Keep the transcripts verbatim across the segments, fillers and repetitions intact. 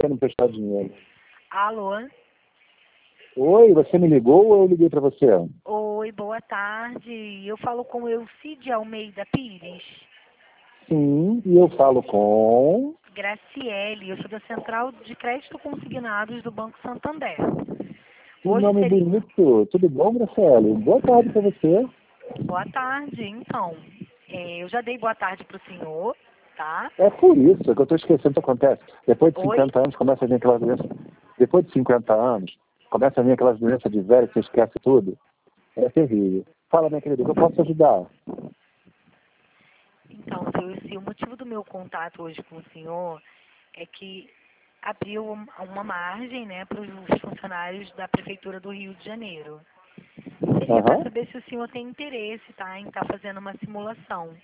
querendo prestar dinheiro. Alô? Oi, você me ligou ou eu liguei para você? Oi, boa tarde. Eu falo com Elcide Almeida Pires. Sim, e eu falo com... Graciele, eu sou da Central de Crédito Consignados do Banco Santander. Que Hoje nome seria... bonito. Tudo bom, Graciele? Boa tarde para você. Boa tarde, então. É, eu já dei boa tarde para o senhor, tá? É por isso que eu estou esquecendo o que acontece. Depois de Oi? cinquenta anos começa a vir aquelas doenças. Depois de cinquenta anos, começa a vir aquelas doenças de velho que você esquece tudo. É terrível. Fala, minha querida, que eu posso te ajudar? Então, seu Elci, o motivo do meu contato hoje com o senhor é que abriu um- uma margem, né, para os funcionários da Prefeitura do Rio de Janeiro. Seria para Aham. saber se o senhor tem interesse, tá, em estar fazendo uma simulação.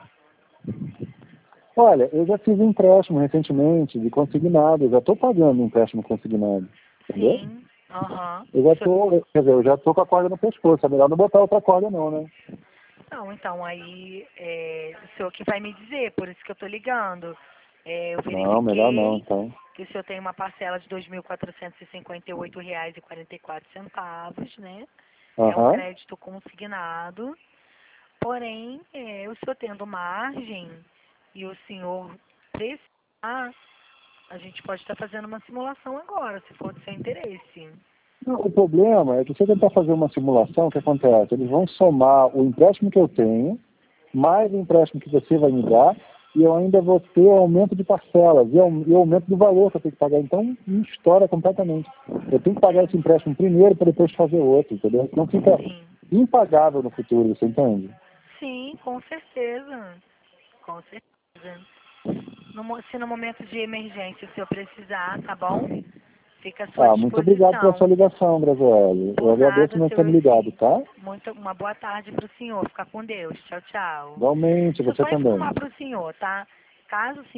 Olha, eu já fiz um empréstimo recentemente de consignado. Eu já estou pagando um empréstimo consignado. Entendeu? Sim, aham. Eu já O senhor- estou, quer dizer, eu já estou com a corda no pescoço. É melhor não botar outra corda não, né? Não, então, aí é, o senhor que vai me dizer, por isso que eu estou ligando. É, eu Não, melhor não, verifiquei então. que o senhor tem uma parcela de dois mil quatrocentos e cinquenta e oito reais e quarenta e quatro centavos, né? É um Aham. crédito consignado. Porém, é, o senhor tendo margem e o senhor precisar, a gente pode estar fazendo uma simulação agora, se for do seu interesse. Não, o problema é que se você tentar fazer uma simulação, o que acontece? Eles vão somar o empréstimo que eu tenho, mais o empréstimo que você vai me dar, e eu ainda vou ter aumento de parcelas, e, au- e aumento do valor que eu tenho que pagar. Então, me estoura completamente. Eu tenho que pagar esse empréstimo primeiro para depois fazer outro, entendeu? Senão fica Sim. impagável no futuro, você entende? Sim, com certeza. Com certeza. No mo- se no momento de emergência o senhor precisar, tá bom? Fica à sua Ah, muito obrigado pela sua disposição. ligação, Graziele. Eu Por agradeço nada, por seu ter me ligado, Elci. tá? Muito, uma boa tarde para o senhor. Fica com Deus. Tchau, tchau. Igualmente, Deixa eu você só também. informar para o senhor, tá? Caso o